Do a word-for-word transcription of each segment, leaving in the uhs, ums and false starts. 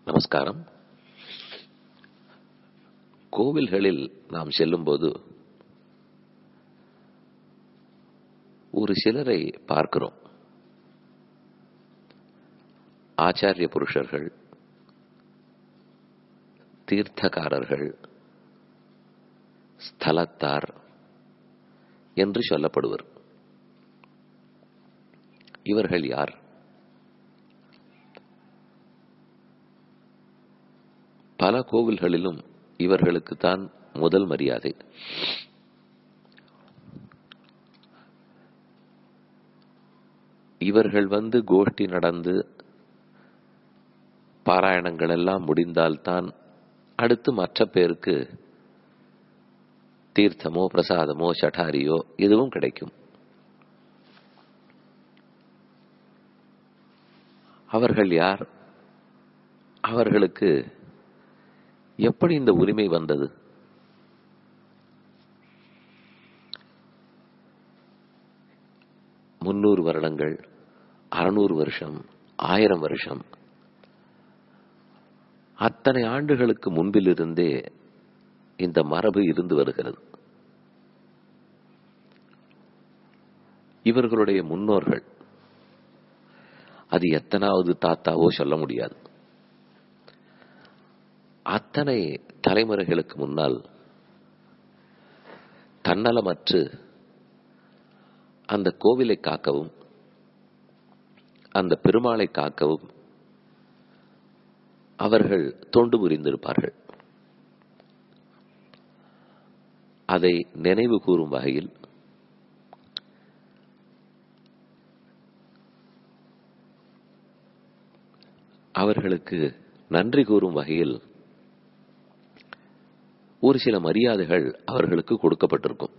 நமஸ்காரம். கோவில்களில் நாம் செல்லும்போது ஒரு சிலரை பார்க்கிறோம். ஆச்சாரிய புருஷர்கள், தீர்த்தகாரர்கள், ஸ்தலத்தார் என்று சொல்லப்படுவர். இவர்கள் யார்? பல கோவில்களிலும் இவர்களுக்குத்தான் முதல் மரியாதை. இவர்கள் வந்து கோஷ்டி நடந்து பாராயணங்கள் எல்லாம் முடிந்தால்தான் அடுத்து மற்ற பேருக்கு தீர்த்தமோ பிரசாதமோ சட்டாரியோ எதுவும் கிடைக்கும். அவர்கள் யார்? அவர்களுக்கு எப்படி இந்த உரிமை வந்தது? முன்னூறு வருடங்கள், அறுநூறு வருஷம், ஆயிரம் வருஷம், அத்தனை ஆண்டுகளுக்கு முன்பிலிருந்தே இந்த மரபு இருந்து வருகிறது. இவர்களுடைய முன்னோர்கள், அது எத்தனாவது தாத்தாவோ சொல்ல முடியாது. அத்தனை தலைமுறைகளுக்கு முன்னால் தன்னலமற்று அந்த கோவிலை காக்கவும் அந்த பெருமாளை காக்கவும் அவர்கள் தொண்டு புரிந்திருப்பார்கள். அதை நினைவு கூறும் வகையில் அவர்களுக்கு நன்றி கூறும் வகையில் ஒரு சில மரியாதைகள் அவர்களுக்கு கொடுக்கப்பட்டிருக்கும்.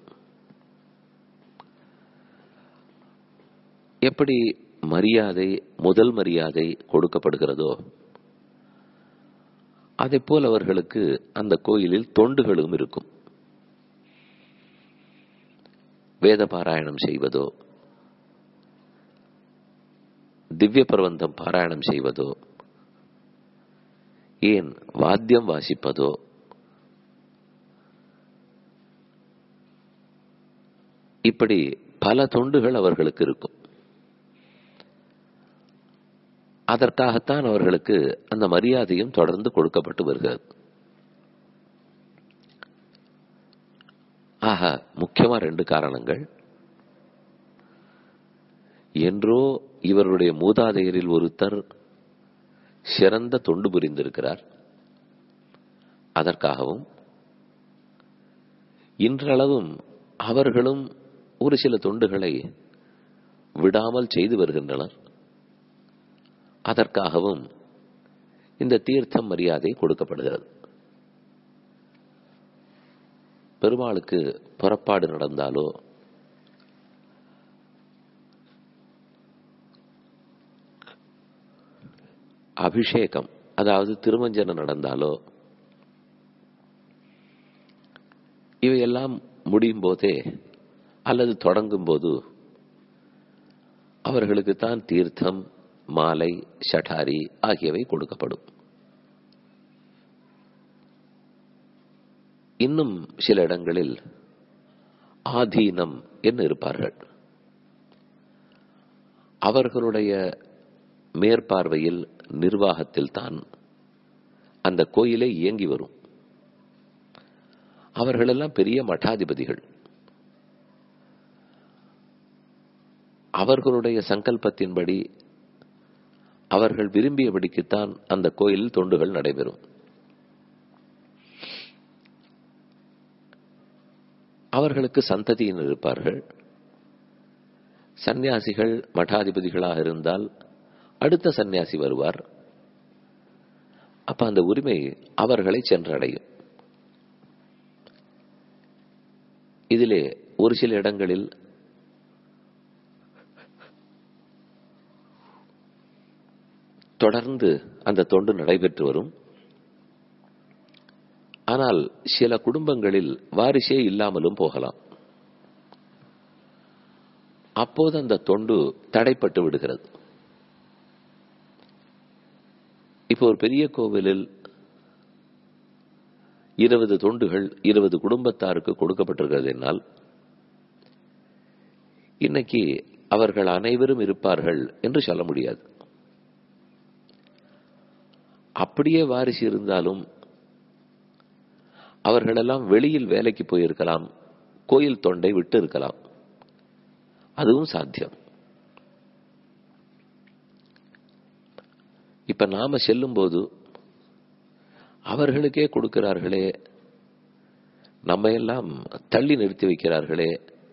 எப்படி மரியாதை, முதல் மரியாதை கொடுக்கப்படுகிறதோ அதே போல் அவர்களுக்கு அந்த கோயிலில் தொண்டுகளும் இருக்கும். வேத பாராயணம் செய்வதோ, திவ்ய பிரபந்தம் பாராயணம் செய்வதோ, ஏன் வாத்தியம் வாசிப்பதோ, இப்படி பல தொண்டுகள் அவர்களுக்கு இருக்கும். அதற்காகத்தான் அவர்களுக்கு அந்த மரியாதையும் தொடர்ந்து கொடுக்கப்பட்டு வருகிறது. ஆக முக்கியமா ரெண்டு காரணங்கள். என்றோ இவருடைய மூதாதையரில் ஒருத்தர் சிறந்த தொண்டு புரிந்திருக்கிறார், அதற்காகவும் இன்றளவும் அவர்களும் ஒரு சில தொண்டுகளை விடாமல் செய்து வருகின்றனர், அதற்காகவும் இந்த தீர்த்தம் மரியாதை கொடுக்கப்படுகிறது. பெருமாளுக்கு புறப்பாடு நடந்தாலோ, அபிஷேகம் அதாவது திருமஞ்சனம் நடந்தாலோ, இவையெல்லாம் முடியும் போதே அல்லது தொடங்கும் போது அவர்களுக்கு தான் தீர்த்தம், மாலை, ஷட்டாரி ஆகியவை கொடுக்கப்படும். இன்னும் சில இடங்களில் ஆதீனம் என்று இருப்பார்கள். அவர்களுடைய மேற்பார்வையில், நிர்வாகத்தில் தான் அந்த கோயிலை இயங்கி வரும். அவர்களெல்லாம் பெரிய மடாதிபதிகள். அவர்களுடைய சங்கல்பத்தின்படி, அவர்கள் விரும்பியபடிக்குத்தான் அந்த கோயிலில் தொண்டுகள் நடைபெறும். அவர்களுக்கு சந்ததியினர் இருப்பார்கள். சந்நியாசிகள் மடாதிபதிகளாக இருந்தால் அடுத்த சந்நியாசி வருவார். அப்ப அந்த உரிமை அவர்களை சென்றடையும். இதிலே ஒரு சில இடங்களில் தொடர்ந்து அந்த தொண்டு நடைபெற்று வரும். ஆனால் சில குடும்பங்களில் வாரிசே இல்லாமலும் போகலாம். அப்போது அந்த தொண்டு தடைப்பட்டு விடுகிறது. இப்போ ஒரு பெரிய கோவிலில் இருபது தொண்டுகள் இருபது குடும்பத்தாருக்கு கொடுக்கப்பட்டிருக்கிறது என்னால் இன்னைக்கு அவர்கள் அனைவரும் இருப்பார்கள் என்று சொல்ல முடியாது. அப்படியே வாரிசு இருந்தாலும் அவர்களெல்லாம் வெளியில் வேலைக்கு போயிருக்கலாம், கோயில் தொண்டை விட்டு இருக்கலாம், அதுவும் சாத்தியம். இப்ப நாம செல்லும் போது அவர்களுக்கே கொடுக்கிறார்களே, நம்ம எல்லாம் தள்ளி நிறுத்தி வைக்கிறார்களே,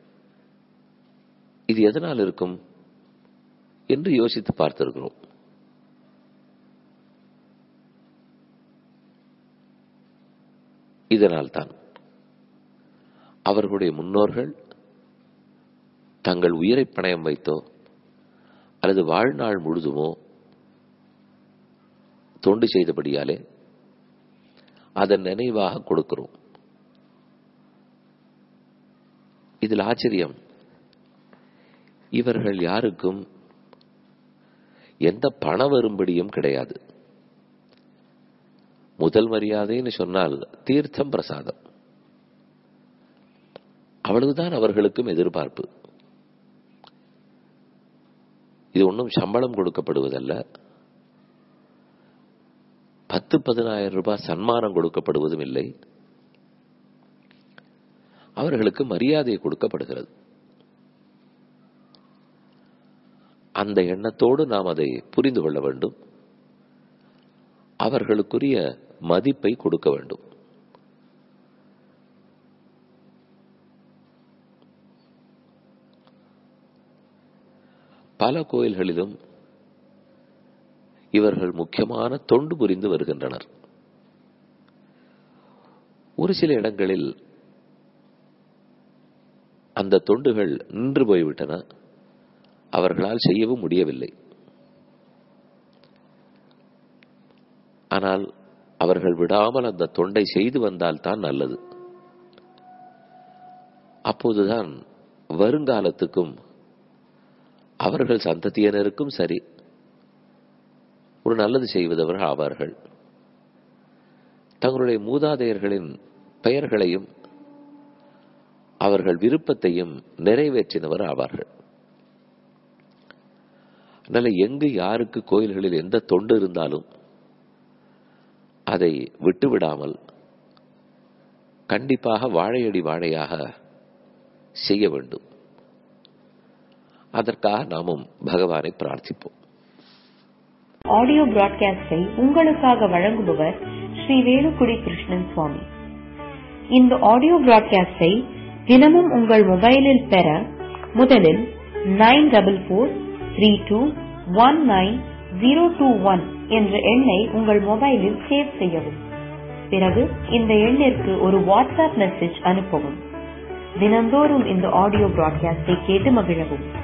இது எதனால் இருக்கும் என்று யோசித்து பார்த்திருக்கிறோம். இதனால்தான் அவர்களுடைய முன்னோர்கள் தங்கள் உயிரை பணயம் வைத்தோ அல்லது வாழ்நாள் முழுதுமோ தொண்டு செய்தபடியாலே அதன் நினைவாக கொடுக்கிறோம். இதில் ஆச்சரியம், இவர்கள் யாருக்கும் எந்த பண வரும்படியும் கிடையாது. முதல் மரியாதைன்னு சொன்னால் தீர்த்தம் பிரசாதம், அவ்வளவுதான் அவர்களுக்கும் எதிர்பார்ப்பு. இது ஒன்றும் சம்பளம் கொடுக்கப்படுவதல்ல, பத்து பதினாயிரம் ரூபாய் சன்மானம் கொடுக்கப்படுவதும் இல்லை. அவர்களுக்கு மரியாதை கொடுக்கப்படுகிறது. அந்த எண்ணத்தோடு நாம் அதை புரிந்து கொள்ள வேண்டும். அவர்களுக்குரிய மதிப்பை கொடுக்க வேண்டும். பல கோயில்களிலும் இவர்கள் முக்கியமான தொண்டு புரிந்து வருகின்றனர். ஒரு சில இடங்களில் அந்த தொண்டுகள் நின்று போய்விட்டன, அவர்களால் செய்யவும் முடியவில்லை. ஆனால் அவர்கள் விடாமல் அந்த தொண்டை செய்து வந்தால் தான் நல்லது. அப்போதுதான் வருங்காலத்துக்கும் அவர்கள் சந்ததியினருக்கும் சரி ஒரு நல்லது செய்வதவர்கள் ஆவார்கள். தங்களுடைய மூதாதையர்களின் பெயர்களையும் அவர்கள் விருப்பத்தையும் நிறைவேற்றினவர் ஆவார்கள். அதனால எங்கு யாருக்கு கோயில்களில் எந்த தொண்டு இருந்தாலும் அதை விட்டுவிடாமல் கண்டிப்பாக வாழையடி வாழையாக செய்ய வேண்டும். அதற்காக நாமும் பகவானை பிரார்த்திப்போம். ஆடியோ பிராட்காஸ்டை உங்களுக்காக வழங்குபவர் ஸ்ரீ வேலுக்குடி கிருஷ்ணன் சுவாமி. இந்த ஆடியோ பிராட்காஸ்டை தினமும் உங்கள் மொபைலில் பெற முதலில் nine double four three two one nine zero two one என்ற எண்ணை உங்கள் மொபைலில் சேவ் செய்யவும். பிறகு இந்த எண்ணிற்கு ஒரு வாட்ஸ்அப் மெசேஜ் அனுப்பவும். தினந்தோறும் இந்த ஆடியோ பிராட்காஸ்டை கேட்டு மகிழவும்.